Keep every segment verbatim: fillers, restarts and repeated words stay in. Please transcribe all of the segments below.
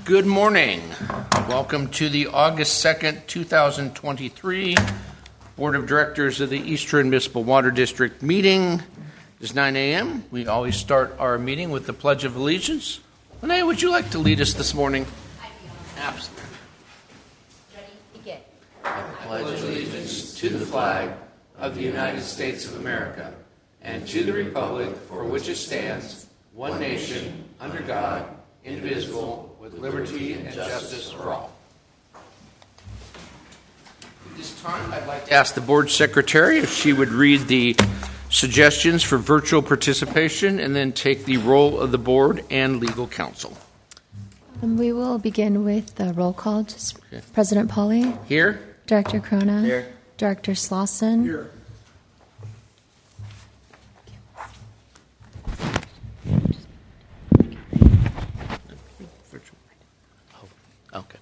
Good morning. Welcome to the August second, two thousand twenty-three Board of Directors of the Eastern Municipal Water District meeting. It's nine a.m. We always start our meeting with the Pledge of Allegiance. Linnea, would you like to lead us this morning? Absolutely. Ready, begin. I pledge allegiance to the flag of the United States of America and to the republic for which it stands, one nation, under God, indivisible, with liberty and justice for all. At this time, I'd like to ask the board secretary if she would read the suggestions for virtual participation and then take the roll of the board and legal counsel. Um, we will begin with the roll call. Just Okay. President Pauly. Here. Director Crona. Here. Director Slauson. Here. Okay.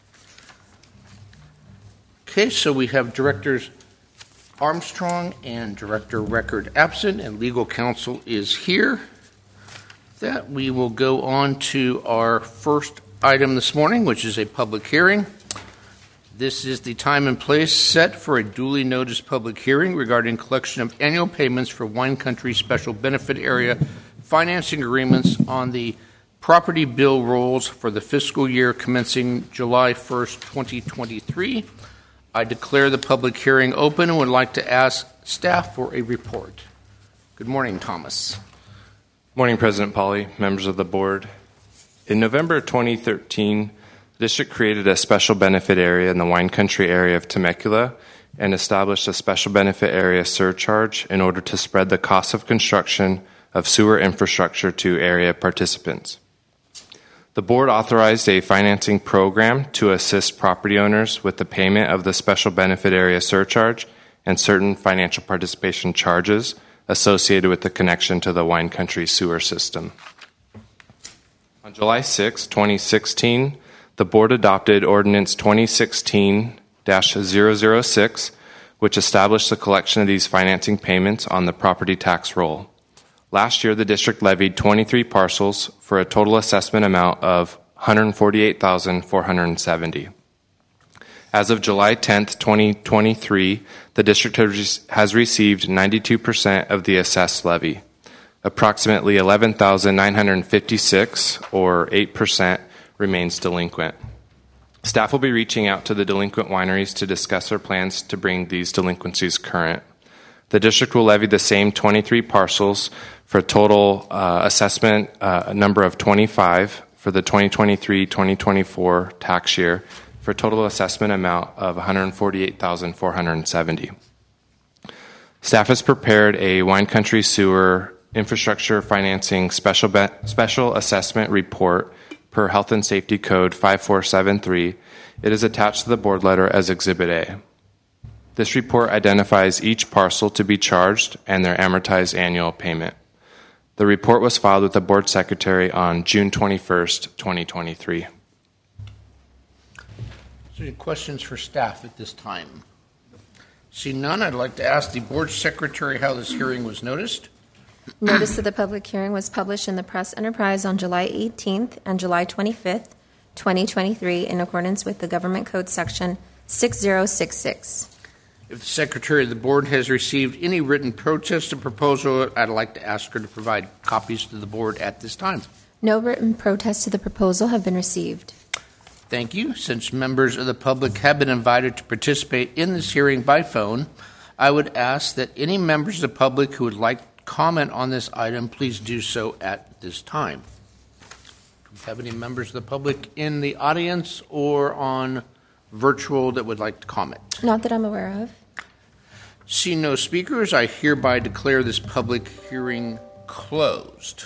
Okay, so we have Directors Armstrong and Director Record absent, and legal counsel is here. With that, we will go on to our first item this morning, which is a public hearing. This is the time and place set for a duly noticed public hearing regarding collection of annual payments for Wine Country Special Benefit Area financing agreements on the property bill rolls for the fiscal year commencing July first, twenty twenty-three. I declare the public hearing open and would like to ask staff for a report. Good morning, Thomas. Morning, President Pauly, members of the board. In November twenty thirteen, the district created a special benefit area in the wine country area of Temecula and established a special benefit area surcharge in order to spread the cost of construction of sewer infrastructure to area participants. The board authorized a financing program to assist property owners with the payment of the special benefit area surcharge and certain financial participation charges associated with the connection to the wine country sewer system. On July sixth, twenty sixteen, the board adopted Ordinance twenty sixteen dash zero zero six, which established the collection of these financing payments on the property tax roll. Last year, the district levied twenty-three parcels for a total assessment amount of one hundred forty-eight thousand four hundred seventy. As of July tenth, twenty twenty-three, the district has received ninety-two percent of the assessed levy. Approximately eleven thousand nine hundred fifty-six, or eight percent, remains delinquent. Staff will be reaching out to the delinquent wineries to discuss their plans to bring these delinquencies current. The district will levy the same twenty-three parcels for a total uh, assessment uh, number of twenty-five for the twenty twenty-three twenty twenty-four tax year for a total assessment amount of one hundred forty-eight thousand four hundred seventy. Staff has prepared a wine country sewer infrastructure financing special be- special assessment report per Health and Safety Code five four seven three. It is attached to the board letter as Exhibit A. This report identifies each parcel to be charged and their amortized annual payment. The report was filed with the board secretary on June twenty-first, twenty twenty-three. Is there any questions for staff at this time? See none, I'd like to ask the board secretary how this hearing was noticed. Notice of the public hearing was published in the Press Enterprise on July eighteenth and July twenty-fifth, twenty twenty-three, in accordance with the Government Code Section six zero six six. If the secretary of the board has received any written protest or proposal, I'd like to ask her to provide copies to the board at this time. No written protests to the proposal have been received. Thank you. Since members of the public have been invited to participate in this hearing by phone, I would ask that any members of the public who would like to comment on this item, please do so at this time. Do we have any members of the public in the audience or on virtual that would like to comment? Not that I'm aware of. See no speakers, I hereby declare this public hearing closed.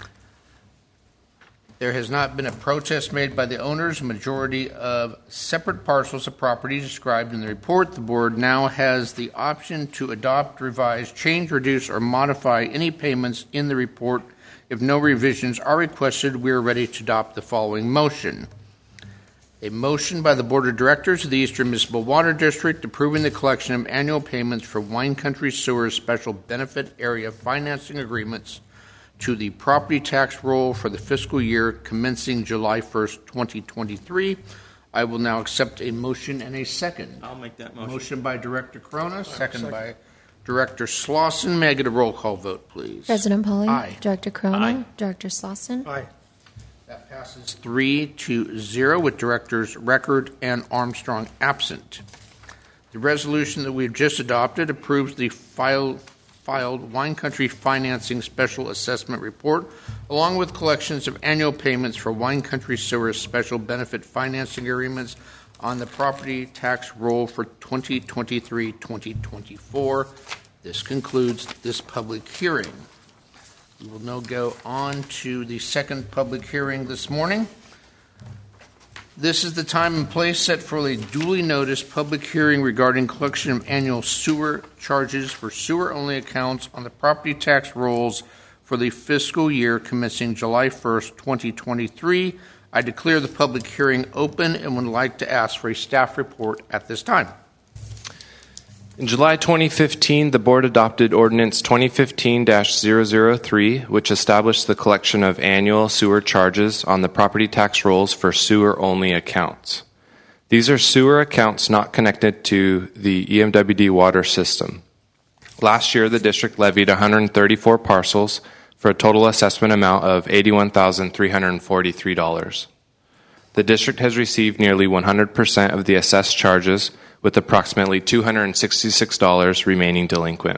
There has not been a protest made by the owners. A majority of separate parcels of property described in the report. The board now has the option to adopt, revise, change, reduce, or modify any payments in the report. If no revisions are requested, we are ready to adopt the following motion. A motion by the Board of Directors of the Eastern Municipal Water District approving the collection of annual payments for Wine Country Sewer Special Benefit Area financing agreements to the property tax roll for the fiscal year commencing July first, twenty twenty-three. I will now accept a motion and a second. I'll make that motion. Motion by Director Corona, second, second by Director Slauson. May I get a roll call vote, please? President Polly. Aye. Director Corona. Aye. Director Slauson. Aye. That passes three to zero with Directors Record and Armstrong absent. The resolution that we've just adopted approves the file, filed Wine Country Financing Special Assessment Report, along with collections of annual payments for Wine Country Sewer's special benefit financing agreements on the property tax roll for twenty twenty-three twenty twenty-four. This concludes this public hearing. We will now go on to the second public hearing this morning. This is the time and place set for a duly noticed public hearing regarding collection of annual sewer charges for sewer-only accounts on the property tax rolls for the fiscal year commencing July first, twenty twenty-three. I declare the public hearing open and would like to ask for a staff report at this time. In July twenty fifteen, the Board adopted Ordinance twenty fifteen dash zero zero three, which established the collection of annual sewer charges on the property tax rolls for sewer-only accounts. These are sewer accounts not connected to the E M W D water system. Last year, the district levied one hundred thirty-four parcels for a total assessment amount of eighty-one thousand three hundred forty-three dollars. The district has received nearly one hundred percent of the assessed charges, with approximately two hundred sixty-six dollars remaining delinquent.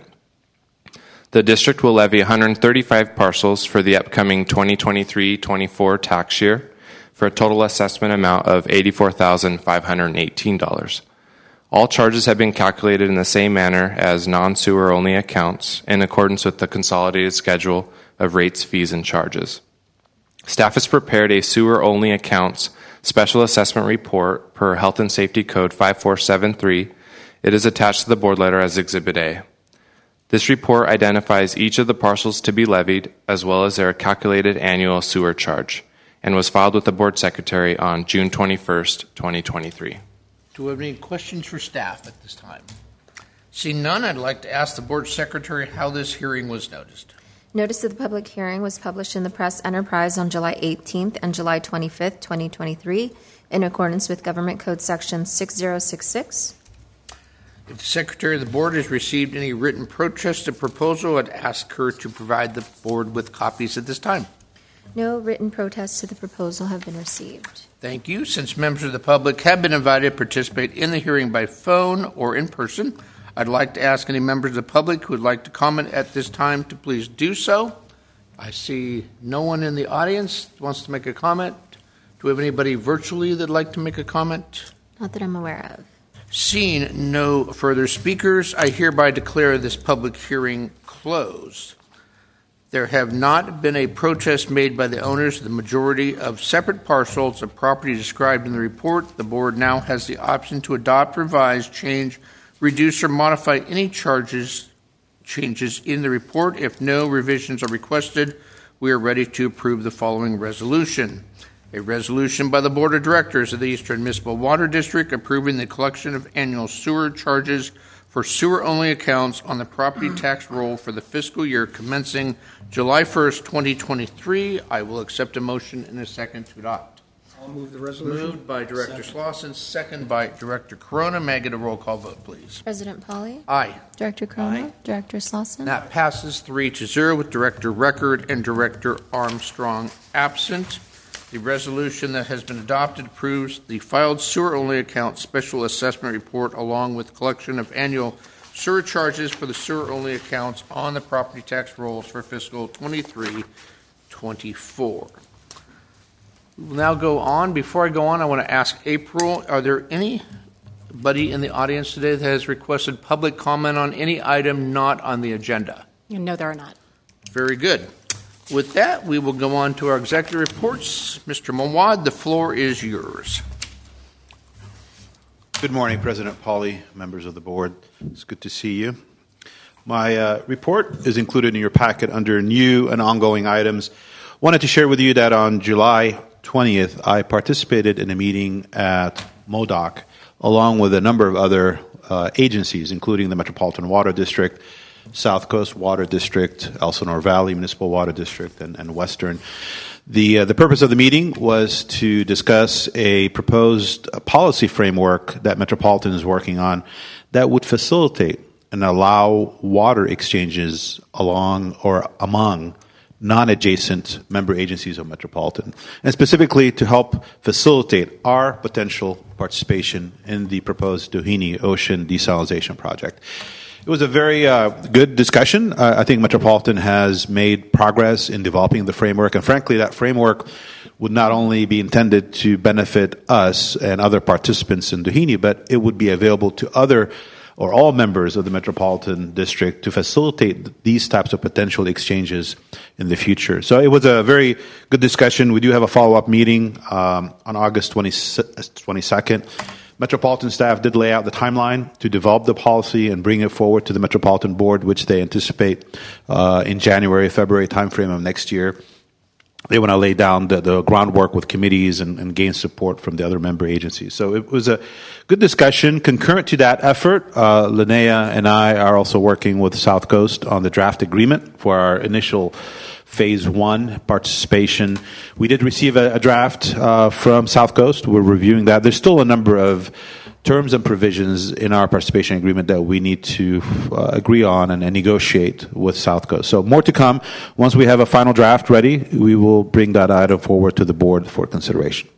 The district will levy one hundred thirty-five parcels for the upcoming twenty twenty-three twenty-four tax year for a total assessment amount of eighty-four thousand five hundred eighteen dollars. All charges have been calculated in the same manner as non-sewer only accounts in accordance with the consolidated schedule of rates, fees, and charges. Staff has prepared a sewer-only accounts special assessment report per Health and Safety Code five four seven three. It is attached to the board letter as Exhibit A. This report identifies each of the parcels to be levied, as well as their calculated annual sewer charge, and was filed with the board secretary on June twenty-first, twenty twenty-three. Do we have any questions for staff at this time? Seeing none, I'd like to ask the board secretary how this hearing was noticed. Notice of the public hearing was published in the Press Enterprise on July eighteenth and July twenty-fifth, twenty twenty-three, in accordance with Government Code Section six zero six six. If the secretary of the board has received any written protest or proposal, I'd ask her to provide the board with copies at this time. No written protests to the proposal have been received. Thank you. Since members of the public have been invited to participate in the hearing by phone or in person, I'd like to ask any members of the public who would like to comment at this time to please do so. I see no one in the audience that wants to make a comment. Do we have anybody virtually that would like to make a comment? Not that I'm aware of. Seeing no further speakers, I hereby declare this public hearing closed. There have not been a protest made by the owners of the majority of separate parcels of property described in the report. The board now has the option to adopt, revise, change, reduce, or modify any charges changes in the report. If no revisions are requested, we are ready to approve the following resolution. A resolution by the Board of Directors of the Eastern Municipal Water District approving the collection of annual sewer charges for sewer-only accounts on the property tax roll for the fiscal year commencing July first, twenty twenty-three. I will accept a motion in a second to adopt. I'll move the resolution. Moved by Director Slauson, second by Director Corona. May I get a roll call vote, please? President Polly. Aye. Director Corona. Aye. Director Slauson. That passes three to zero with Director Record and Director Armstrong absent. The resolution that has been adopted approves the filed sewer-only account special assessment report along with collection of annual sewer charges for the sewer-only accounts on the property tax rolls for fiscal twenty-three twenty-four. We will now go on. Before I go on, I want to ask April, are there anybody in the audience today that has requested public comment on any item not on the agenda? No, there are not. Very good. With that, we will go on to our executive reports. Mister Mawad, the floor is yours. Good morning, President Polly, members of the board. It's good to see you. My uh, report is included in your packet under new and ongoing items. Wanted to share with you that on July twentieth, I participated in a meeting at M O D O C along with a number of other uh, agencies, including the Metropolitan Water District, South Coast Water District, Elsinore Valley Municipal Water District, and, and Western. The, uh, the purpose of the meeting was to discuss a proposed uh, policy framework that Metropolitan is working on that would facilitate and allow water exchanges along or among non-adjacent member agencies of Metropolitan, and specifically to help facilitate our potential participation in the proposed Doheny Ocean Desalination Project. It was a very uh, good discussion. Uh, I think Metropolitan has made progress in developing the framework, and frankly, that framework would not only be intended to benefit us and other participants in Doheny, but it would be available to other or all members of the Metropolitan District to facilitate these types of potential exchanges in the future. So it was a very good discussion. We do have a follow-up meeting um, on August twenty-second. Metropolitan staff did lay out the timeline to develop the policy and bring it forward to the Metropolitan Board, which they anticipate uh, in January, February timeframe of next year. They want to lay down the, the groundwork with committees and, and gain support from the other member agencies. So it was a good discussion. Concurrent to that effort, uh, Linnea and I are also working with South Coast on the draft agreement for our initial phase one participation. We did receive a, a draft uh, from South Coast. We're reviewing that. There's still a number of terms and provisions in our participation agreement that we need to uh, agree on and, and negotiate with South Coast. So more to come. Once we have a final draft ready, we will bring that item forward to the board for consideration.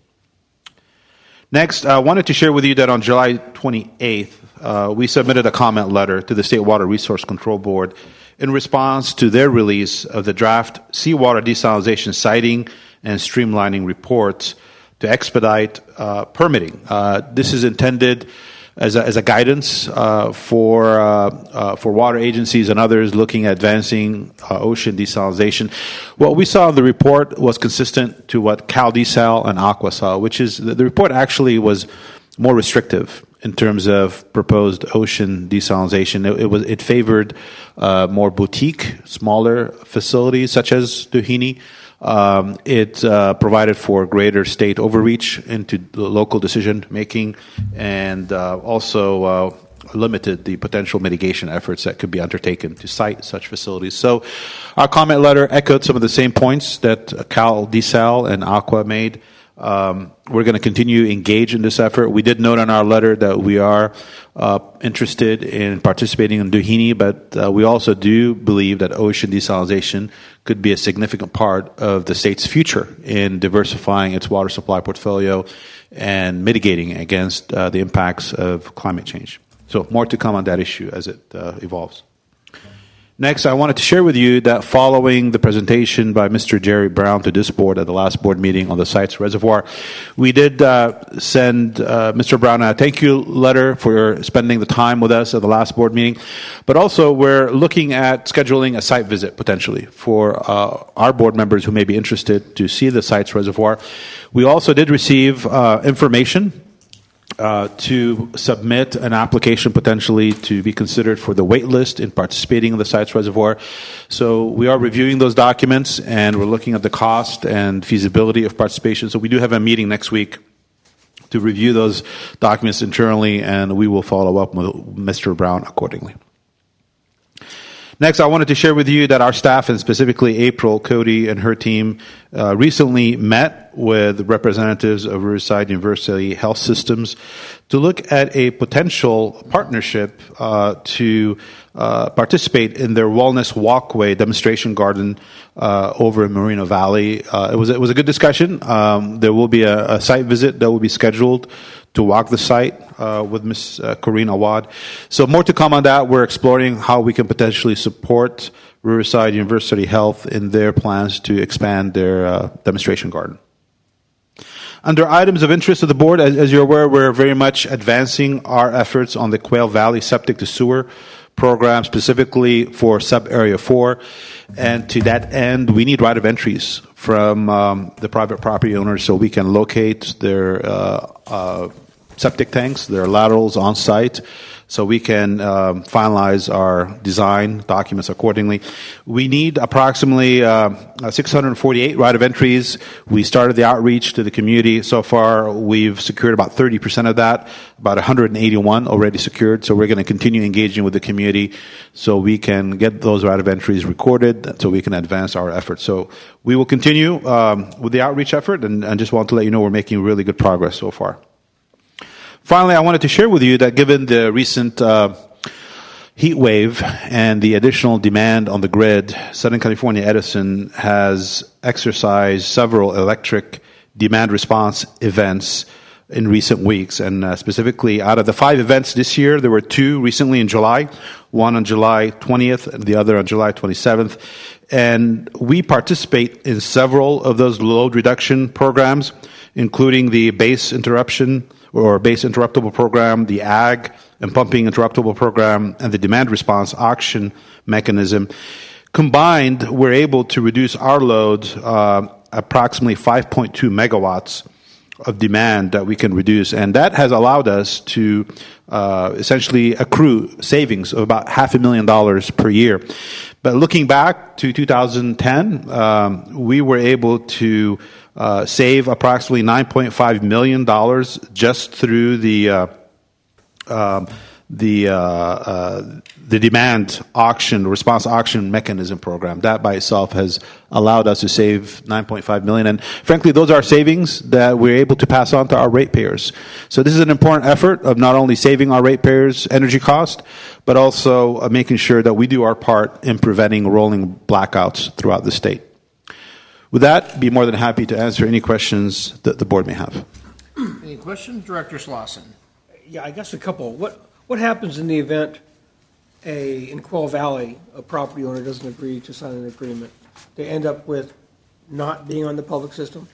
Next, I wanted to share with you that on July twenty-eighth, uh, we submitted a comment letter to the State Water Resource Control Board in response to their release of the draft Seawater Desalination Siting and Streamlining Reports to expedite uh, permitting. Uh, this is intended as a, as a guidance uh, for uh, uh, for water agencies and others looking at advancing uh, ocean desalination. What we saw in the report was consistent to what CalDesal and Aqua saw, which is the, the report actually was more restrictive in terms of proposed ocean desalination. It, it was it favored uh, more boutique, smaller facilities such as Doheny. Um, it uh, provided for greater state overreach into the local decision making, and uh, also uh, limited the potential mitigation efforts that could be undertaken to site such facilities. So, our comment letter echoed some of the same points that CalDesal and Aqua made. Um, we're going to continue to engage in this effort. We did note in our letter that we are uh, interested in participating in Doheny, but uh, we also do believe that ocean desalination could be a significant part of the state's future in diversifying its water supply portfolio and mitigating against uh, the impacts of climate change. So more to come on that issue as it uh, evolves. Next, I wanted to share with you that following the presentation by Mister Jerry Brown to this board at the last board meeting on the Sites Reservoir, we did uh, send uh, Mister Brown a thank you letter for spending the time with us at the last board meeting. But also, we're looking at scheduling a site visit potentially for uh, our board members who may be interested to see the Sites Reservoir. We also did receive uh, information Uh, to submit an application potentially to be considered for the wait list in participating in the Sites Reservoir. So we are reviewing those documents, and we're looking at the cost and feasibility of participation. So we do have a meeting next week to review those documents internally, and we will follow up with Mister Brown accordingly. Next, I wanted to share with you that our staff, and specifically April Cody and her team, uh, recently met with representatives of Riverside University Health Systems to look at a potential partnership uh, to uh, participate in their Wellness Walkway demonstration garden uh, over in Moreno Valley. Uh, it was it was a good discussion. Um, there will be a, a site visit that will be scheduled to walk the site uh, with Miz Uh, Corinne Awad. So more to come on that. We're exploring how we can potentially support Riverside University Health in their plans to expand their uh, demonstration garden. Under items of interest of the board, as, as you're aware, we're very much advancing our efforts on the Quail Valley Septic to Sewer program, specifically for Sub-Area four. And to that end, we need right of entries from um, the private property owners so we can locate their uh, uh, septic tanks, their laterals on site, so we can um, finalize our design documents accordingly. We need approximately uh, six hundred forty-eight right of entries. We started the outreach to the community. So far, we've secured about thirty percent of that, about one hundred eighty-one already secured. So we're going to continue engaging with the community so we can get those right of entries recorded so we can advance our efforts. So we will continue um, with the outreach effort, and, and just want to let you know we're making really good progress so far. Finally, I wanted to share with you that given the recent uh, heat wave and the additional demand on the grid, Southern California Edison has exercised several electric demand response events in recent weeks. And uh, specifically, out of the five events this year, there were two recently in July, one on July twentieth and the other on July twenty-seventh. And we participate in several of those load reduction programs, including the base interruption or base interruptible program, the ag and pumping interruptible program, and the demand response auction mechanism. Combined, we're able to reduce our load uh, approximately five point two megawatts of demand that we can reduce, and that has allowed us to uh, essentially accrue savings of about half a million dollars per year. But looking back to two thousand ten, um, we were able to uh, save approximately nine point five million dollars just through the uh, um, the uh, uh, the demand auction, response auction mechanism program. That by itself has allowed us to save nine point five million dollars. And frankly, those are savings that we're able to pass on to our ratepayers. So this is an important effort of not only saving our ratepayers energy cost, but also uh, making sure that we do our part in preventing rolling blackouts throughout the state. With that, be more than happy to answer any questions that the board may have. Any questions? Director Slauson. Yeah, I guess a couple. What what happens in the event a in Quail Valley a property owner doesn't agree to sign an agreement? They end up with not being on the public system?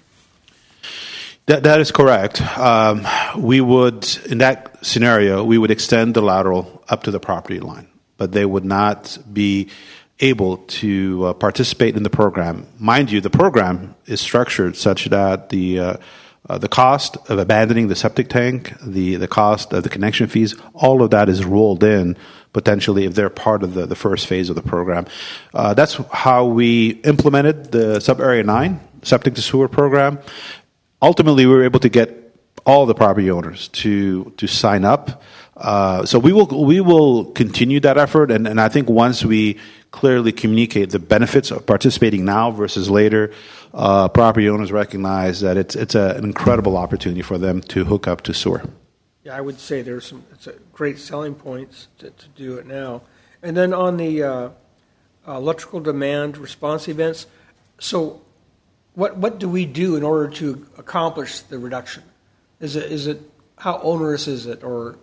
That that is correct. Um, we would, in that scenario, we would extend the lateral up to the property line, but they would not be able to uh, participate in the program. Mind you, the program is structured such that the uh, uh, the cost of abandoning the septic tank, the the cost of the connection fees, all of that is rolled in potentially if they're part of the, the first phase of the program. Uh, that's how we implemented the Sub-Area nine septic to sewer program. Ultimately, we were able to get all the property owners to to sign up. Uh, so we will we will continue that effort, and, and I think once we clearly communicate the benefits of participating now versus later, uh, property owners recognize that it's it's a, an incredible opportunity for them to hook up to sewer. Yeah, I would say there's some it's a great selling points to, to do it now. And then on the uh, uh, electrical demand response events, so what what do we do in order to accomplish the reduction? Is it is it how onerous is it, or?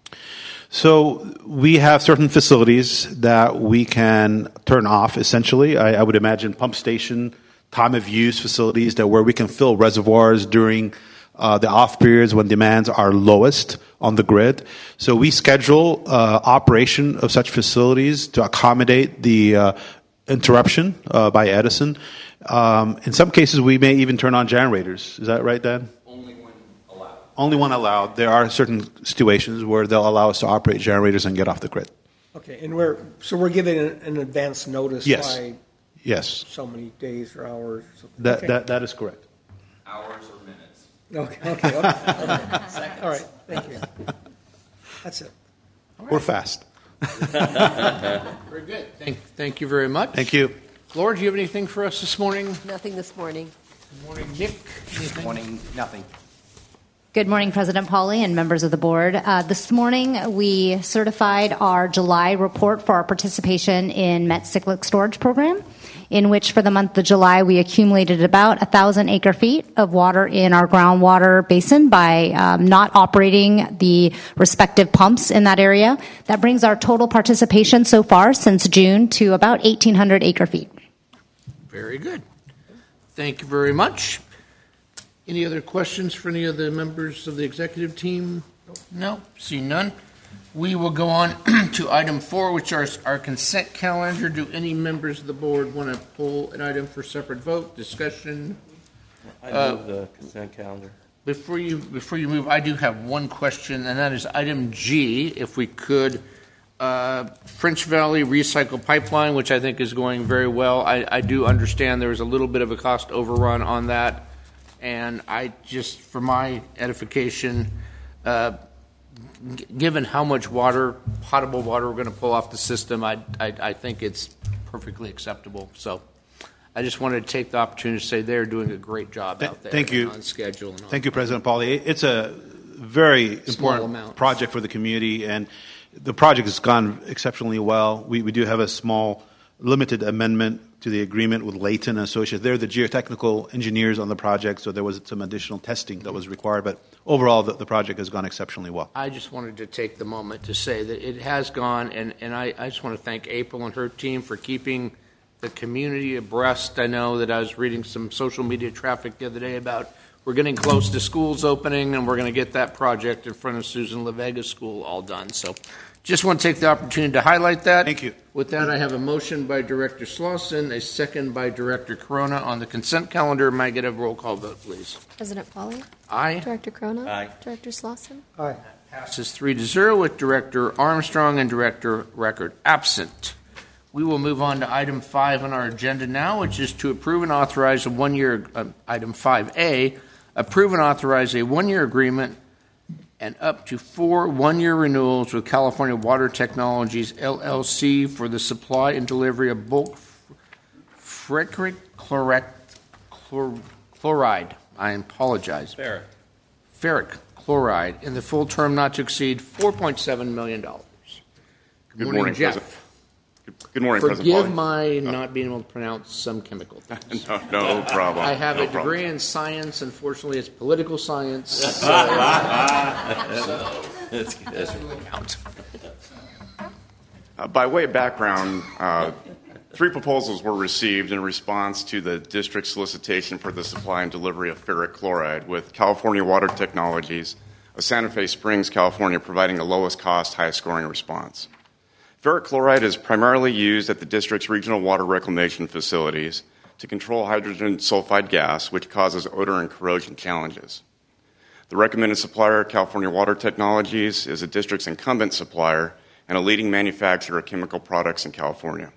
So we have certain facilities that we can turn off, essentially. I, I would imagine pump station, time of use facilities that where we can fill reservoirs during uh, the off periods when demands are lowest on the grid. So we schedule uh, operation of such facilities to accommodate the uh, interruption uh, by Edison. Um, in some cases, we may even turn on generators. Is that right, Dan? Only one allowed. There are certain situations where they'll allow us to operate generators and get off the grid. Okay, and we're so we're giving an, an advance notice Yes. by Yes. so many days or hours. Or something. That okay. that that is correct. Hours or minutes? Okay. Okay. okay. All right. Thank you. That's it. We're fast. Very good. Thank, thank you very much. Thank you. Laura, do you have anything for us this morning? Nothing this morning. Good morning, Nick. Anything? Morning, nothing. Good morning, President Pauly and members of the board. Uh, this morning, we certified our July report for our participation in Met Cyclic Storage Program, in which for the month of July, we accumulated about one thousand acre feet of water in our groundwater basin by um, not operating the respective pumps in that area. That brings our total participation so far since June to about eighteen hundred acre feet. Very good. Thank you very much. Any other questions for any of the members of the executive team? No, see none. We will go on to item four, which is our consent calendar. Do any members of the board want to pull an item for separate vote, discussion? I move uh, the consent calendar. Before you before you move, I do have one question, and that is item G. If we could, uh, French Valley Recycle Pipeline, which I think is going very well. I, I do understand there was a little bit of a cost overrun on that, and I just, for my edification, uh, g- given how much water, potable water, we're going to pull off the system, I, I I think it's perfectly acceptable. So. I just wanted to take the opportunity to say they're doing a great job out there. Thank you. On schedule. And on Thank you, President Pauly. It's a very Small important amount. project for the community, and the project has gone exceptionally well. We, we do have a small, limited amendment to the agreement with Layton Associates. They're the geotechnical engineers on the project, so there was some additional testing that was required. But overall, the, the project has gone exceptionally well. I just wanted to take the moment to say that it has gone, and, and I, I just want to thank April and her team for keeping the community abreast. I know that I was reading some social media traffic the other day about we're getting close to schools opening, and we're going to get that project in front of Susan LaVega's school all done. So just want to take the opportunity to highlight that. Thank you. With that, I have a motion by Director Slauson, a second by Director Corona on the consent calendar. May I get a roll call vote, please? President Pauly? Aye. Director Corona? Aye. Director Slauson? Aye. Passes three to zero with Director Armstrong and Director Record absent. We will move on to item five on our agenda now, which is to approve and authorize a one-year, uh, item five A, approve and authorize a one-year agreement and up to four one-year renewals with California Water Technologies, L L C, for the supply and delivery of bulk ferric chloride, chloride, I apologize. Ferric. Ferric chloride in the full term not to exceed four point seven million dollars. Good, Good morning, morning, Jeff. President. Good morning, Forgive President my not being able to pronounce some chemical things. Pauly. No, no problem. I have no a problem. degree in science. Unfortunately, it's political science. So, so That's good. doesn't really count. Uh, by way of background, uh, three proposals were received in response to the district solicitation for the supply and delivery of ferric chloride, with California Water Technologies of Santa Fe Springs, California, providing the lowest cost, highest scoring response. Ferric chloride is primarily used at the district's regional water reclamation facilities to control hydrogen sulfide gas, which causes odor and corrosion challenges. The recommended supplier, California Water Technologies, is the district's incumbent supplier and a leading manufacturer of chemical products in California.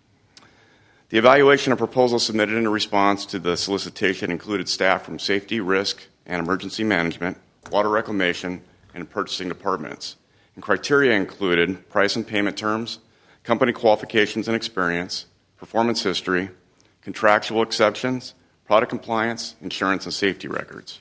The evaluation of proposals submitted in response to the solicitation included staff from safety, risk, and emergency management, water reclamation, and purchasing departments. And criteria included price and payment terms, company qualifications and experience, performance history, contractual exceptions, product compliance, insurance, and safety records.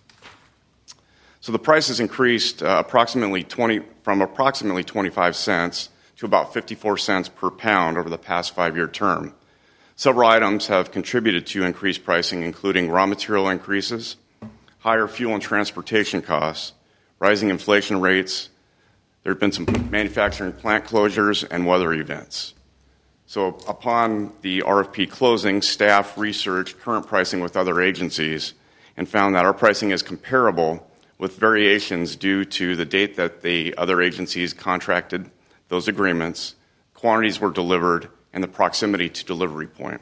So the price has increased uh, approximately twenty from approximately twenty-five cents to about fifty-four cents per pound over the past five-year term. Several items have contributed to increased pricing, including raw material increases, higher fuel and transportation costs, rising inflation rates. There have been some manufacturing plant closures and weather events. So upon the R F P closing, staff researched current pricing with other agencies and found that our pricing is comparable with variations due to the date that the other agencies contracted those agreements, quantities were delivered, and the proximity to delivery point.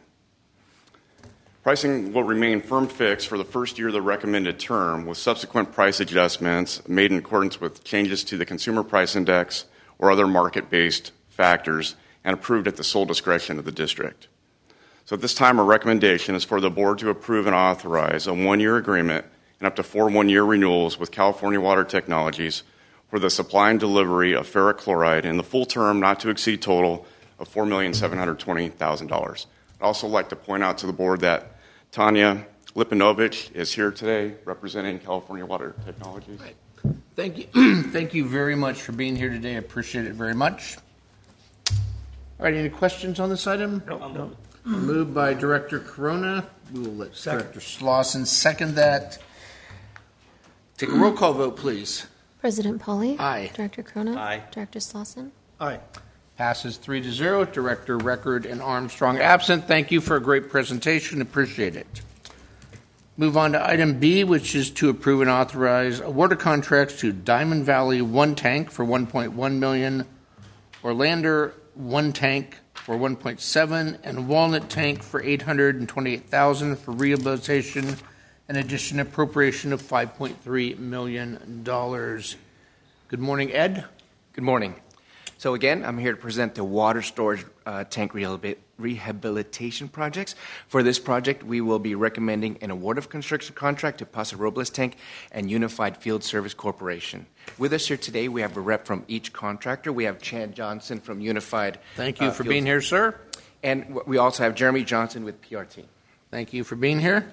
Pricing will remain firm fixed for the first year of the recommended term, with subsequent price adjustments made in accordance with changes to the Consumer Price Index or other market-based factors and approved at the sole discretion of the district. So at this time, our recommendation is for the board to approve and authorize a one-year agreement and up to four one-year renewals with California Water Technologies for the supply and delivery of ferric chloride in the full term not to exceed total of four million seven hundred twenty thousand dollars. I'd also like to point out to the board that Tanya Lipinovich is here today representing California Water Technologies. Right. Thank you. Thank you very much for being here today. I appreciate it very much. All right, any questions on this item? No, no. Moved by Director Corona. We will let Second. Director Slauson second that. Take a roll call vote, please. President Pauly? Aye. Director Corona? Aye. Director Slauson? Aye. Passes three to zero. Director Record and Armstrong absent. Thank you for a great presentation. Appreciate it. Move on to item B, which is to approve and authorize award of contracts to Diamond Valley One Tank for one point one million dollars, Orlander One Tank for one point seven, and Walnut Tank for eight hundred twenty-eight thousand dollars for rehabilitation an addition appropriation of five point three million dollars. Good morning, Ed. Good morning. So again, I'm here to present the water storage uh, tank rehabil- rehabilitation projects. For this project, we will be recommending an award of construction contract to Paso Robles Tank and Unified Field Service Corporation. With us here today, we have a rep from each contractor. We have Chad Johnson from Unified. Thank you uh, for Field being here, sir. And w- we also have Jeremy Johnson with P R T. Thank you for being here.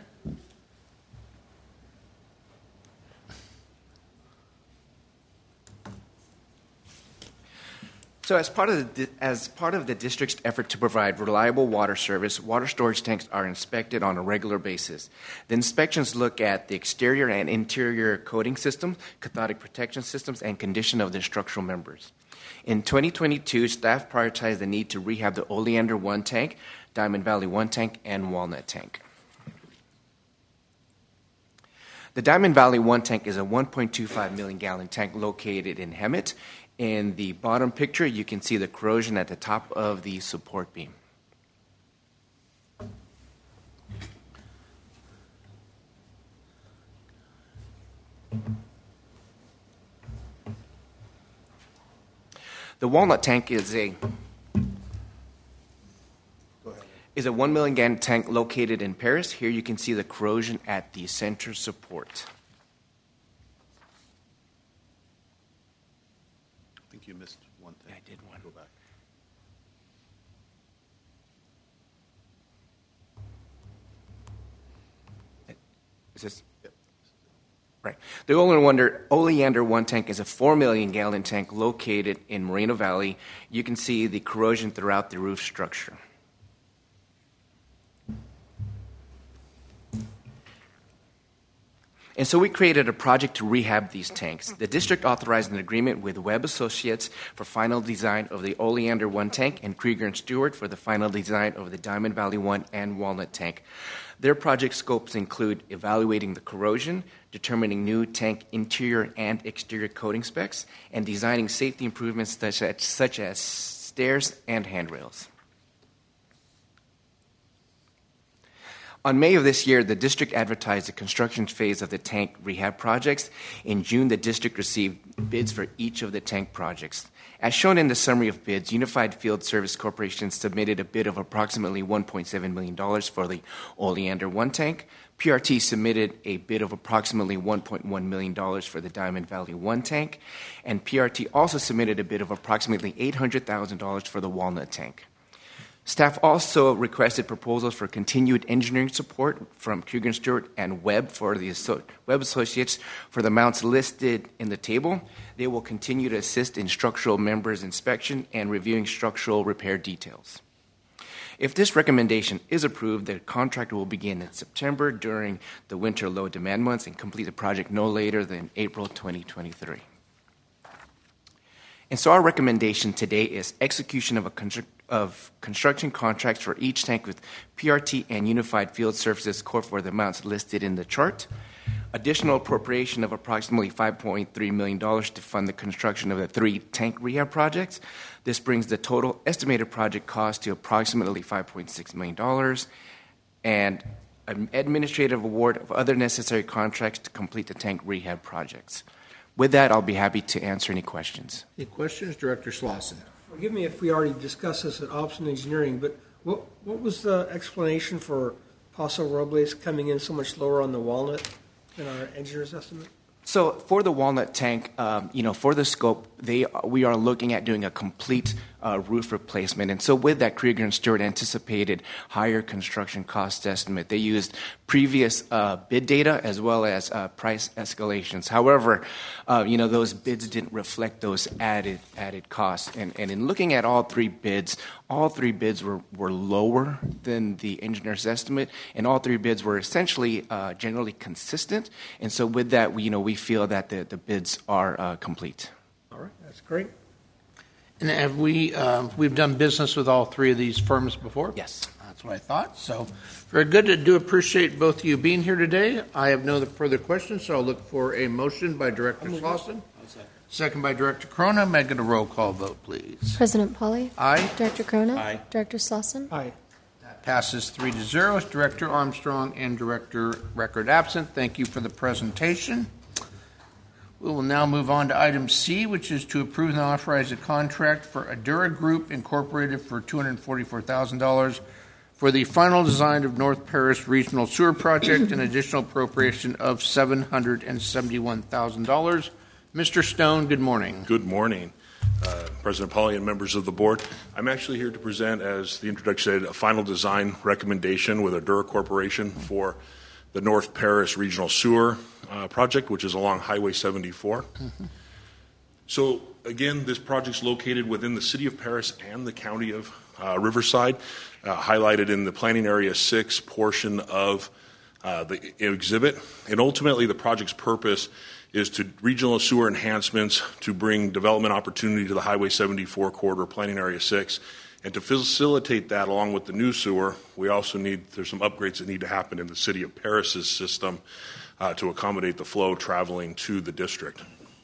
So as part of the as part of the district's effort to provide reliable water service, water storage tanks are inspected on a regular basis. The inspections look at the exterior and interior coating systems, cathodic protection systems, and condition of the structural members. In twenty twenty-two, staff prioritized the need to rehab the Oleander one tank, Diamond Valley one tank, and Walnut tank. The Diamond Valley one tank is a one point two five million gallon tank located in Hemet. In the bottom picture, you can see the corrosion at the top of the support beam. The Walnut tank is a is a one million gallon tank located in Paris. Here you can see the corrosion at the center support. I think you missed one thing. I did one. Go back. Is this? Yep. Right. The Oleander, Oleander one tank is a four million gallon tank located in Moreno Valley. You can see the corrosion throughout the roof structure. And so we created a project to rehab these tanks. The district authorized an agreement with Webb Associates for final design of the Oleander one tank and Krieger and Stewart for the final design of the Diamond Valley one and Walnut tank. Their project scopes include evaluating the corrosion, determining new tank interior and exterior coating specs, and designing safety improvements such as, such as stairs and handrails. On May of this year, the district advertised the construction phase of the tank rehab projects. In June, the district received bids for each of the tank projects. As shown in the summary of bids, Unified Field Service Corporation submitted a bid of approximately one point seven million dollars for the Oleander one tank. P R T submitted a bid of approximately one point one million dollars for the Diamond Valley one tank. And P R T also submitted a bid of approximately eight hundred thousand dollars for the Walnut tank. Staff also requested proposals for continued engineering support from Krieger and Stewart and Webb for the Webb Associates for the amounts listed in the table. They will continue to assist in structural members inspection and reviewing structural repair details. If this recommendation is approved, the contract will begin in September during the winter low demand months and complete the project no later than April twenty twenty-three. And so our recommendation today is execution of a constru- of construction contracts for each tank with P R T and Unified Field Services Corp for the amounts listed in the chart. Additional appropriation of approximately five point three million dollars to fund the construction of the three tank rehab projects. This brings the total estimated project cost to approximately five point six million dollars, and an administrative award of other necessary contracts to complete the tank rehab projects. With that, I'll be happy to answer any questions. Any questions, Director Slauson? Forgive me if we already discussed this at Ops and Engineering, but what what was the explanation for Paso Robles coming in so much lower on the Walnut than our engineer's estimate? So for the Walnut tank, um, you know, for the scope, they we are looking at doing a complete uh, roof replacement. And so with that, Krieger and Stewart anticipated higher construction cost estimate. They used previous uh, bid data as well as uh, price escalations. However, uh, you know, those bids didn't reflect those added added costs. And, and in looking at all three bids, all three bids were, were lower than the engineer's estimate, and all three bids were essentially uh, generally consistent. And so with that, we, you know, we feel that the, the bids are uh, complete. All right, that's great. And have we, uh, we've done business with all three of these firms before? Yes. That's what I thought. So very good. I do appreciate both of you being here today. I have no further questions, so I'll look for a motion by Director Slauson. Second by Director Corona. May I get a roll call vote, please? President Polly? Aye. Director Corona? Aye. Director Slauson? Aye. That Passes three to zero. Director Armstrong and Director Record absent. Thank you for the presentation. We will now move on to item C, which is to approve and authorize a contract for Adura Group Incorporated for two hundred forty-four thousand dollars for the final design of North Paris Regional Sewer Project, an additional appropriation of seven hundred seventy-one thousand dollars. Mister Stone, good morning. Good morning, uh, President Pauly and members of the board. I'm actually here to present, as the introduction said, a final design recommendation with Adura Corporation for the North Paris Regional Sewer uh, Project, which is along Highway seventy-four. Mm-hmm. So, again, this project's located within the city of Paris and the county of uh, Riverside, uh, highlighted in the Planning Area six portion of uh, the exhibit. And ultimately, the project's purpose is to regional sewer enhancements to bring development opportunity to the Highway seventy-four corridor, Planning Area six. And to facilitate that, along with the new sewer, we also need, there's some upgrades that need to happen in the city of Paris's system uh, to accommodate the flow traveling to the district.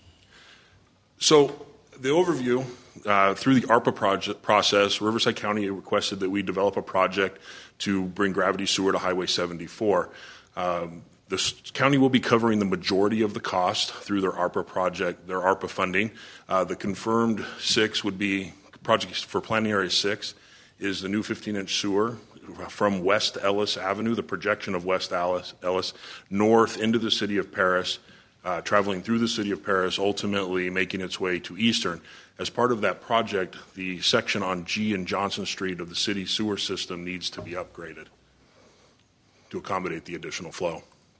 So the overview, uh, through the ARPA project process, Riverside County requested that we develop a project to bring gravity sewer to Highway seventy-four. Um, the county will be covering the majority of the cost through their ARPA project, their ARPA funding. Uh, the confirmed six would be project for Planning Area six is the new fifteen-inch sewer from West Ellis Avenue, the projection of West Ellis, Ellis north into the city of Paris, uh, traveling through the city of Paris, ultimately making its way to Eastern. As part of that project, the section on G and Johnson Street of the city sewer system needs to be upgraded to accommodate the additional flow.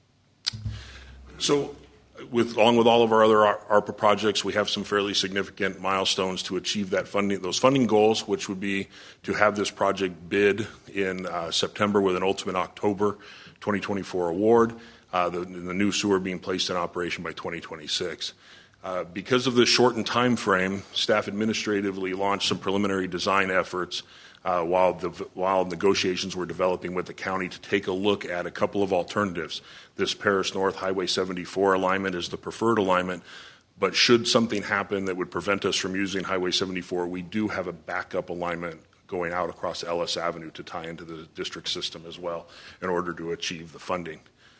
So, With, along with all of our other ARPA projects, we have some fairly significant milestones to achieve that funding, those funding goals, which would be to have this project bid in uh, September with an ultimate October twenty twenty-four award, uh, the, the new sewer being placed in operation by twenty twenty-six. Uh, because of the shortened time frame, staff administratively launched some preliminary design efforts uh, while, the, while negotiations were developing with the county to take a look at a couple of alternatives. This Paris North Highway seventy-four alignment is the preferred alignment, but should something happen that would prevent us from using Highway seventy-four, we do have a backup alignment going out across Ellis Avenue to tie into the district system as well in order to achieve the funding.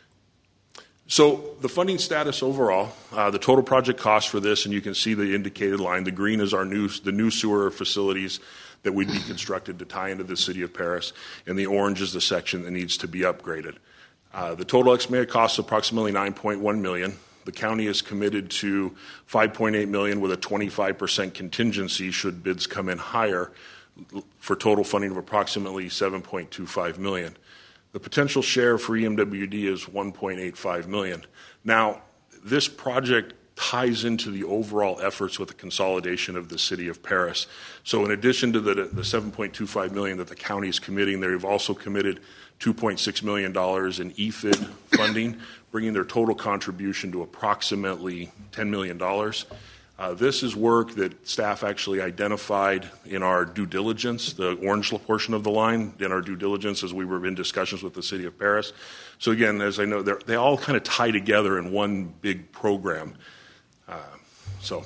So the funding status overall, uh, the total project cost for this, and you can see the indicated line, the green is our new, the new sewer facilities that would be constructed to tie into the city of Paris, and the orange is the section that needs to be upgraded. Uh, the total estimated cost is approximately nine point one million dollars. The county is committed to five point eight million dollars with a twenty-five percent contingency should bids come in higher for total funding of approximately seven point two five million dollars. The potential share for E M W D is one point eight five million dollars. Now, this project ties into the overall efforts with the consolidation of the city of Paris. So in addition to the, the seven point two five million dollars that the county is committing, they've also committed two point six million dollars in E F I D funding, bringing their total contribution to approximately ten million dollars. Uh, this is work that staff actually identified in our due diligence, the orange portion of the line, in our due diligence as we were in discussions with the city of Paris. So again, as I know, they all kind of tie together in one big program. Uh, so,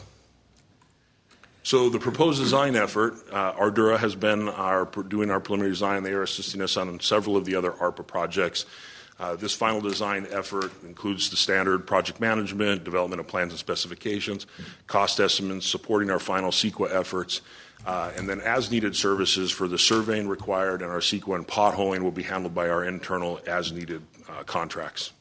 so the proposed design effort, uh, Ardura has been our, doing our preliminary design. They are assisting us on several of the other ARPA projects. Uh, this final design effort includes the standard project management, development of plans and specifications, cost estimates, supporting our final CEQA efforts, uh, and then as-needed services for the surveying required and our CEQA and potholing will be handled by our internal as-needed uh, contracts.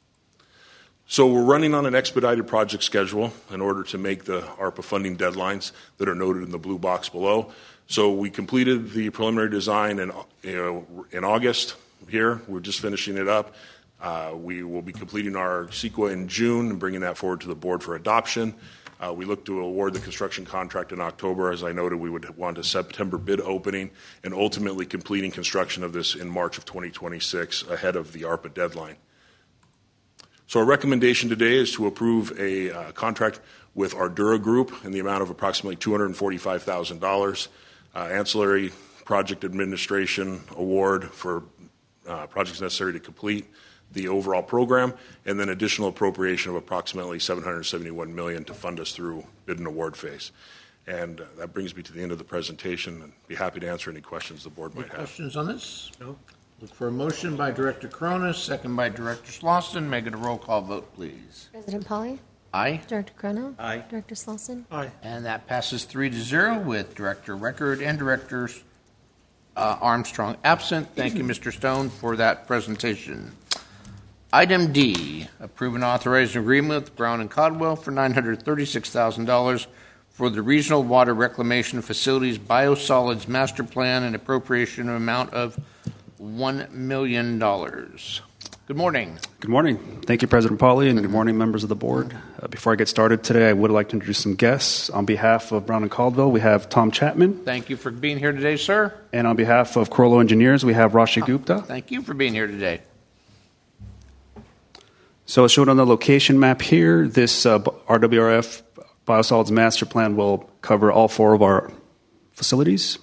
So we're running on an expedited project schedule in order to make the ARPA funding deadlines that are noted in the blue box below. So we completed the preliminary design in, you know, in August. Here, we're just finishing it up. Uh, we will be completing our CEQA in June and bringing that forward to the board for adoption. Uh, we look to award the construction contract in October. As I noted, we would want a September bid opening and ultimately completing construction of this in March of twenty twenty-six ahead of the ARPA deadline. So our recommendation today is to approve a uh, contract with Ardura Group in the amount of approximately two hundred forty-five thousand dollars, uh, ancillary project administration award for Uh, projects necessary to complete the overall program, and then additional appropriation of approximately seven hundred seventy-one million dollars to fund us through bid and award phase. And uh, that brings me to the end of the presentation, and be happy to answer any questions the board Any might have. questions on this? No. Look for a motion by Director Corona, second by Director Slauson. Make it a roll call vote, please. President Polly? Aye. Director Crono? Aye. Director Slauson? Aye. And that passes three to zero with Director Record and Directors uh, Armstrong absent. Thank you, Mister Stone, for that presentation. Item D, approve and authorize an agreement with Brown and Caldwell for nine hundred thirty-six thousand dollars for the Regional Water Reclamation Facilities Biosolids Master Plan and appropriation amount of one million dollars. Good morning. Good morning. Thank you, President Polly, and good morning, members of the board. Uh, before I get started today, I would like to introduce some guests. On behalf of Brown and Caldwell, we have Tom Chapman. Thank you for being here today, sir. And on behalf of Corlo Engineers, we have Rashi Gupta. Thank you for being here today. So as shown on the location map here, this uh, R W R F Biosolids Master Plan will cover all four of our facilities.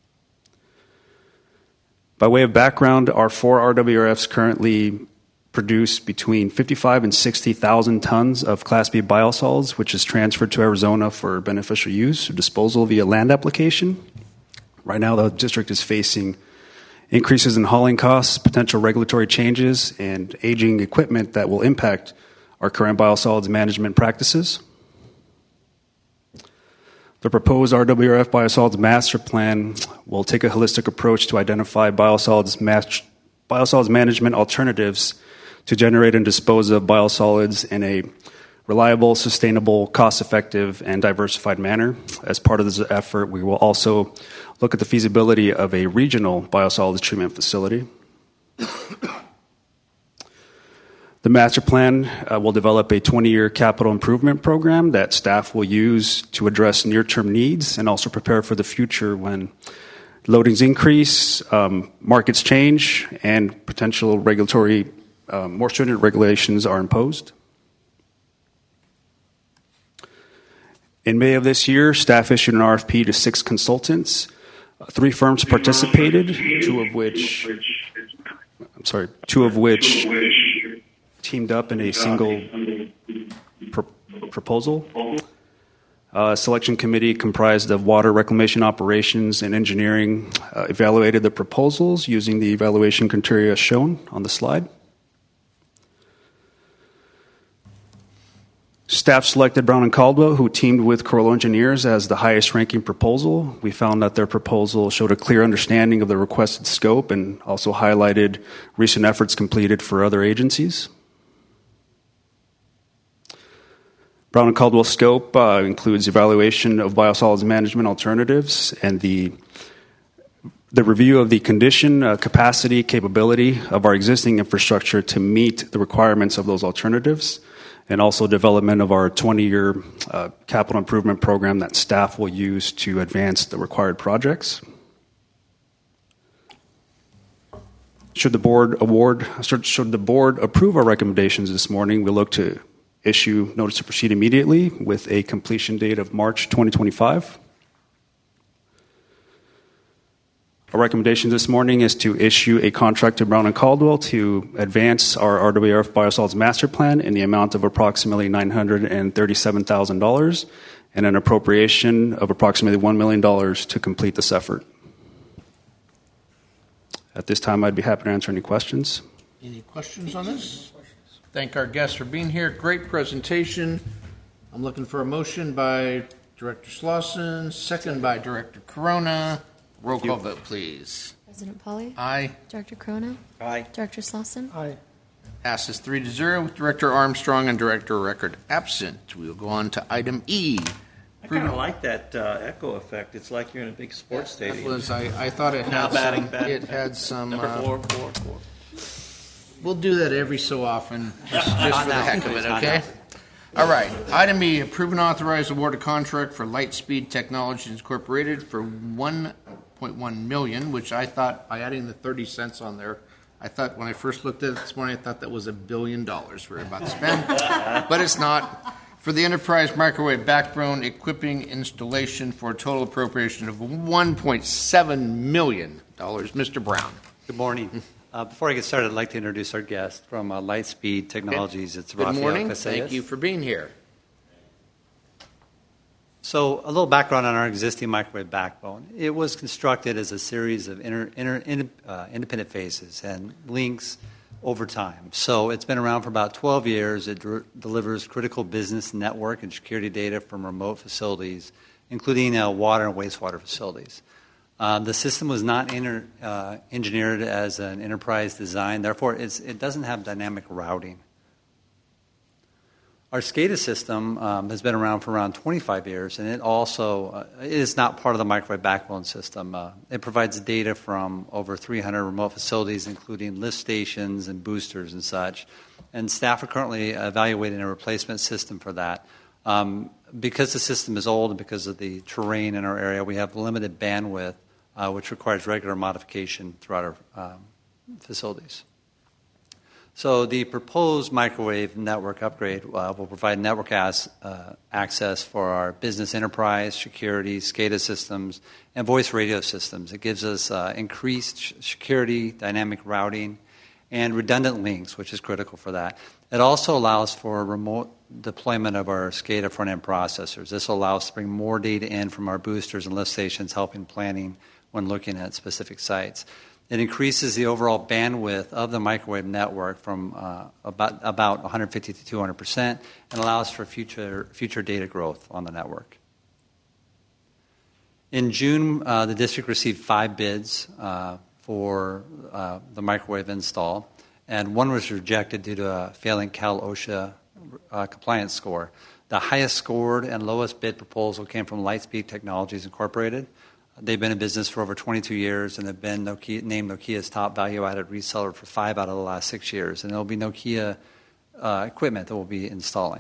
By way of background, our four R W R Fs currently produce between fifty-five and sixty thousand tons of Class B biosolids, which is transferred to Arizona for beneficial use or disposal via land application. Right now, the district is facing increases in hauling costs, potential regulatory changes, and aging equipment that will impact our current biosolids management practices. The proposed R W R F Biosolids Master Plan will take a holistic approach to identify biosolids, match, biosolids management alternatives to generate and dispose of biosolids in a reliable, sustainable, cost-effective, and diversified manner. As part of this effort, we will also look at the feasibility of a regional biosolids treatment facility. The master plan uh, will develop a twenty-year capital improvement program that staff will use to address near-term needs and also prepare for the future when loadings increase, um, markets change, and potential regulatory, uh, more stringent regulations are imposed. In May of this year, staff issued an R F P to six consultants. Uh, three firms participated, two of which, I'm sorry, two of which teamed up in a single pro- proposal. Uh, a selection committee comprised of water reclamation operations and engineering uh, evaluated the proposals using the evaluation criteria shown on the slide. Staff selected Brown and Caldwell, who teamed with Corlo Engineers as the highest ranking proposal. We found that their proposal showed a clear understanding of the requested scope and also highlighted recent efforts completed for other agencies. Brown and Caldwell's scope uh, includes evaluation of biosolids management alternatives and the the review of the condition, uh, capacity, capability of our existing infrastructure to meet the requirements of those alternatives, and also development of our twenty-year uh, capital improvement program that staff will use to advance the required projects. Should the board award, should the board approve our recommendations this morning, we look to issue notice to proceed immediately with a completion date of March twenty twenty-five. Our recommendation this morning is to issue a contract to Brown and Caldwell to advance our R W R F Biosolids Master Plan in the amount of approximately nine hundred thirty-seven thousand dollars and an appropriation of approximately one million dollars to complete this effort. At this time, I'd be happy to answer any questions. Any questions on this? Thank our guests for being here. Great presentation. I'm looking for a motion by Director Slauson, second by Director Corona. Roll call vote, please. President Polly? Aye. Director Crono? Aye. Director Slauson? Aye. Passes three to zero with Director Armstrong and Director Record absent. We will go on to item E. I kind of like that uh, echo effect. It's like you're in a big sports That stadium. was, I, I thought it Now had batting, some, batting. it had some, Number uh, four, four, four. we'll do that every so often, just, just Not for the now. heck of it, Not okay? now. All right. Item E, approve and authorize award a contract for Lightspeed Technologies Incorporated for one point one million dollars, which I thought, by adding the thirty cents on there, I thought when I first looked at it this morning, I thought that was a billion dollars we're about to spend, but it's not. For the Enterprise Microwave Backbone Equipping Installation for a total appropriation of one point seven million dollars. Mister Brown. Good morning. Uh, before I get started, I'd like to introduce our guest from uh, Lightspeed Technologies. It's Good Rafael morning. Casillas. Thank you for being here. So a little background on our existing microwave backbone. It was constructed as a series of inter, inter, in, uh, independent phases and links over time. So it's been around for about twelve years. It de- delivers critical business network and security data from remote facilities, including uh, water and wastewater facilities. Um, the system was not inter, uh, engineered as an enterprise design. Therefore, it's, it doesn't have dynamic routing. Our SCADA system um, has been around for around twenty-five years, and it also uh, it is not part of the microwave backbone system. Uh, it provides data from over three hundred remote facilities, including lift stations and boosters and such. And staff are currently evaluating a replacement system for that. Um, because the system is old and because of the terrain in our area, we have limited bandwidth, uh, which requires regular modification throughout our um, facilities. So the proposed microwave network upgrade uh, will provide network as, uh, access for our business enterprise, security, SCADA systems, and voice radio systems. It gives us uh, increased sh- security, dynamic routing, and redundant links, which is critical for that. It also allows for remote deployment of our SCADA front-end processors. This will allow us to bring more data in from our boosters and lift stations, helping planning when looking at specific sites. It increases the overall bandwidth of the microwave network from uh, about, about one hundred fifty to two hundred percent and allows for future, future data growth on the network. In June, uh, the district received five bids uh, for uh, the microwave install, and one was rejected due to a failing Cal OSHA uh, compliance score. The highest scored and lowest bid proposal came from Lightspeed Technologies Incorporated. They've been in business for over twenty-two years and have been Nokia, named Nokia's top value-added reseller for five out of the last six years. And it will be Nokia uh, equipment that we'll be installing.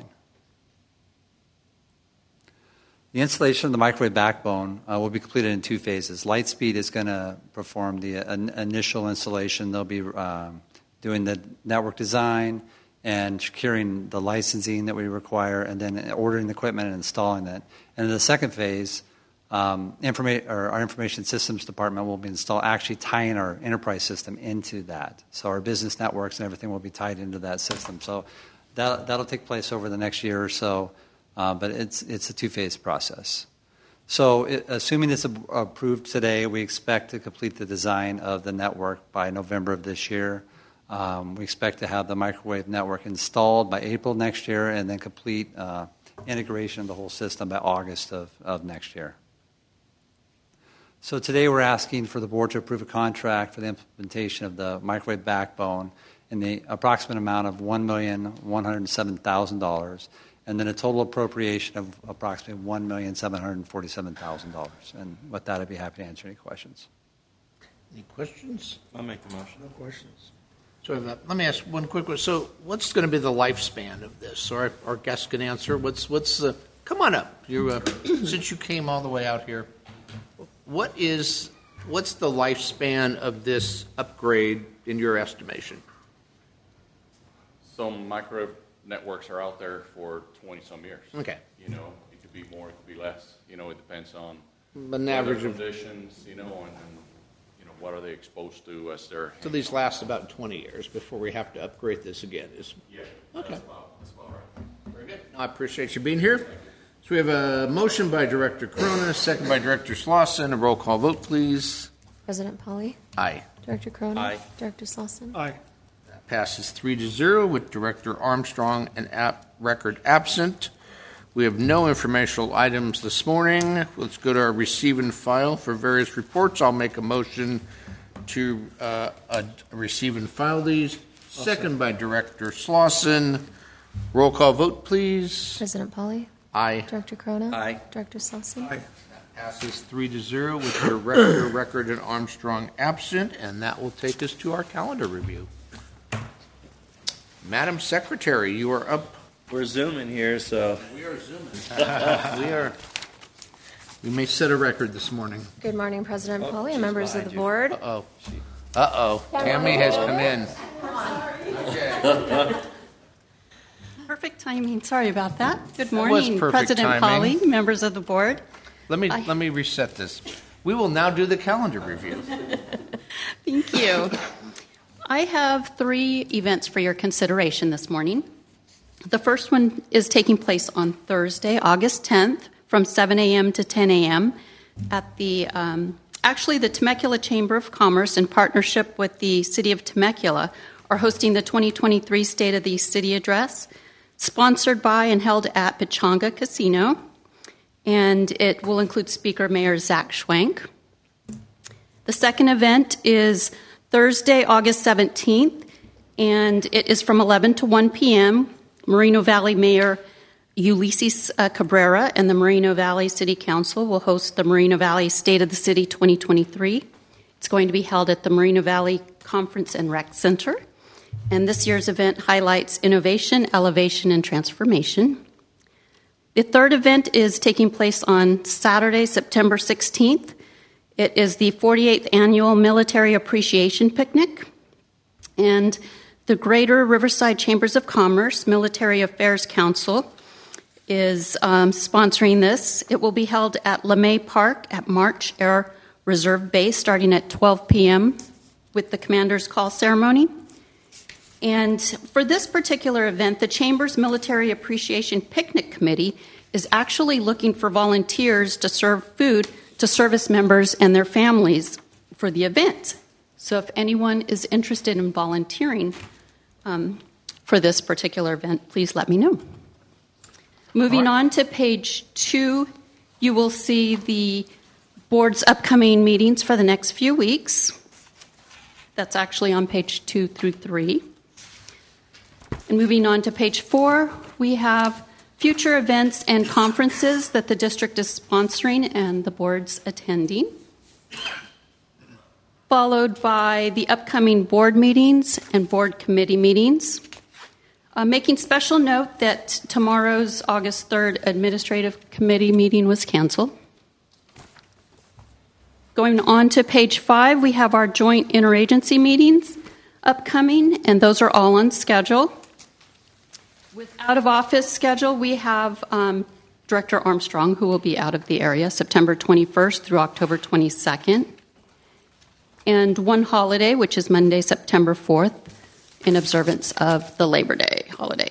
The installation of the microwave backbone uh, will be completed in two phases. Lightspeed is going to perform the uh, initial installation. They'll be um, doing the network design and securing the licensing that we require, and then ordering the equipment and installing it. And in the second phase, Um, informa- or our information systems department will be installed, actually tying our enterprise system into that. So our business networks and everything will be tied into that system. So that, that'll take place over the next year or so, uh, but it's, it's a two-phase process. So it, assuming it's a, approved today, we expect to complete the design of the network by November of this year. Um, we expect to have the microwave network installed by April next year and then complete uh, integration of the whole system by August of, of next year. So today we're asking for the board to approve a contract for the implementation of the microwave backbone in the approximate amount of one million one hundred seven thousand dollars, and then a total appropriation of approximately one million seven hundred forty-seven thousand dollars. And with that, I'd be happy to answer any questions. Any questions? I'll make the motion. No questions. So uh, let me ask one quick one. So what's going to be the lifespan of this? So our, our guests can answer. What's what's the? Come on up. You uh, since you came all the way out here. What is what's the lifespan of this upgrade in your estimation? Some microwave networks are out there for twenty some years. Okay. You know, it could be more, it could be less. You know, it depends on an average of conditions. You know, and, and you know what are they exposed to as they're. So these last about twenty years before we have to upgrade this again. Is yeah. Okay. That's about, that's about right. Very good. I appreciate you being here. So we have a motion by Director Corona, second by Director Slauson. A roll call vote, please. President Polly? Aye. Director Corona? Aye. Director Slauson? Aye. That passes three to zero with Director Armstrong and app record absent. We have no informational items this morning. Let's go to our receive and file for various reports. I'll make a motion to uh, uh, receive and file these. Second by Director Slauson. Roll call vote, please. President Polly? Aye. Director Corona? Aye. Director Slauson? Aye. Passes three to zero with Director Record and Armstrong absent, and that will take us to our calendar review. Madam Secretary, you are up. We're zooming here, so We are zooming. we are. We may set a record this morning. Good morning, President Oh, Polly she's and members of behind the you. board. Uh oh. Uh oh. Tammy has come in. Okay. Perfect timing. Sorry about that. Good That was morning, perfect President timing. Polly, members of the board. Let me I- let me reset this. We will now do the calendar review. Thank you. I have three events for your consideration this morning. The first one is taking place on Thursday, August tenth, from seven a.m. to ten a.m. at the, um, actually the Temecula Chamber of Commerce in partnership with the City of Temecula are hosting the twenty twenty-three State of the City Address, sponsored by and held at Pechanga Casino, and it will include Speaker Mayor Zach Schwank. The second event is Thursday, August seventeenth, and it is from eleven to one p.m. Moreno Valley Mayor Ulysses uh, Cabrera and the Moreno Valley City Council will host the Moreno Valley State of the City twenty twenty-three. It's going to be held at the Moreno Valley Conference and Rec Center. And this year's event highlights innovation, elevation, and transformation. The third event is taking place on Saturday, September sixteenth. It is the forty-eighth Annual Military Appreciation Picnic. And the Greater Riverside Chambers of Commerce Military Affairs Council is um, sponsoring this. It will be held at LeMay Park at March Air Reserve Base starting at twelve p.m. with the Commander's Call ceremony. And for this particular event, the Chamber's Military Appreciation Picnic Committee is actually looking for volunteers to serve food to service members and their families for the event. So if anyone is interested in volunteering um, for this particular event, please let me know. Moving right on to page two, you will see the board's upcoming meetings for the next few weeks. That's actually on page two through three. And moving on to page four, we have future events and conferences that the district is sponsoring and the board's attending, followed by the upcoming board meetings and board committee meetings. Uh, making special note that tomorrow's August third administrative committee meeting was canceled. Going on to page five, we have our joint interagency meetings upcoming, and those are all on schedule. With out of office schedule, we have um, Director Armstrong, who will be out of the area September twenty-first through October twenty-second, and one holiday, which is Monday, September fourth, in observance of the Labor Day holiday.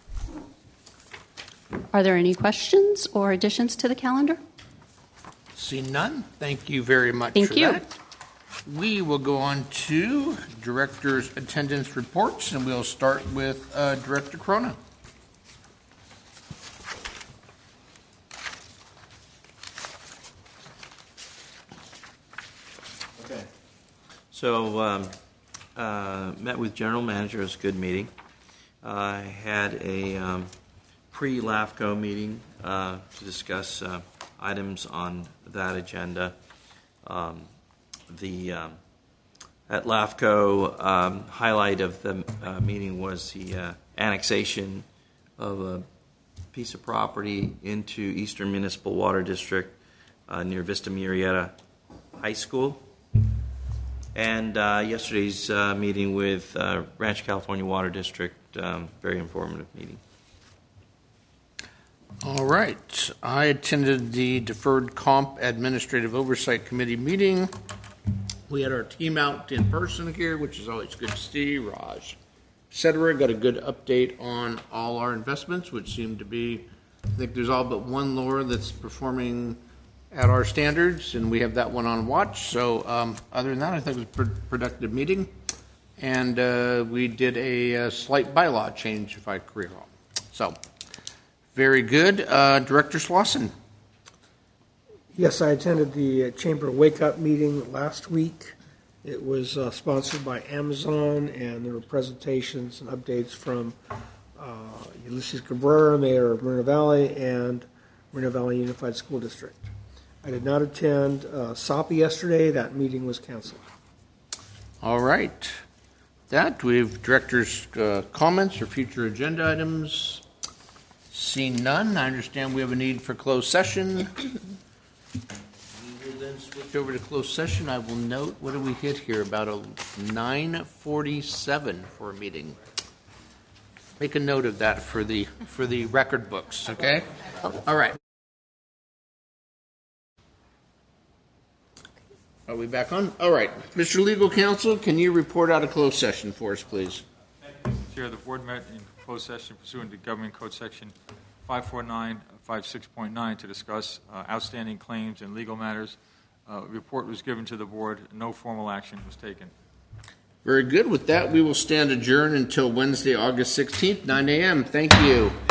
Are there any questions or additions to the calendar? See none. Thank you very much Thank for you. that. We will go on to Director's attendance reports, and we'll start with uh, Director Corona. Okay. So, um, uh, met with General Manager. It was a good meeting. I uh, had a um, pre-LAFCO meeting uh, to discuss uh, items on that agenda. Um, the um, at LAFCO, um, highlight of the uh, meeting was the uh, annexation of a piece of property into Eastern Municipal Water District uh, near Vista Murrieta High School. And uh, yesterday's uh, meeting with uh, Rancho California Water District, um, very informative meeting. All right. I attended the Deferred Comp Administrative Oversight Committee meeting. We had our team out in person here, which is always good to see. Raj, et cetera. Got a good update on all our investments, which seem to be, I think there's all but one lower that's performing at our standards, and we have that one on watch. So um, other than that, I think it was a pr- productive meeting. And uh, we did a, a slight bylaw change, if I recall. So very good. Uh, Director Slauson. Yes, I attended the Chamber Wake Up meeting last week. It was uh, sponsored by Amazon, and there were presentations and updates from uh, Ulysses Cabrera, Mayor of Moreno Valley, and Moreno Valley Unified School District. I did not attend uh, S A P I yesterday. That meeting was canceled. All right. That we have director's uh, comments or future agenda items. Seeing none, I understand we have a need for closed session. We will then switch over to closed session. I will note, what do we hit here? About a nine forty-seven for a meeting. Make a note of that for the for the record books, okay? All right. Are we back on? All right. Mister Legal Counsel, can you report out a closed session for us, please? Thank you, Mister Chair. The board met in closed session pursuant to Government Code Section five forty-nine fifty-six point nine to discuss uh, outstanding claims and legal matters. Uh, report was given to the board. No formal action was taken. Very good. With that, we will stand adjourned until Wednesday, August sixteenth, nine a.m. Thank you.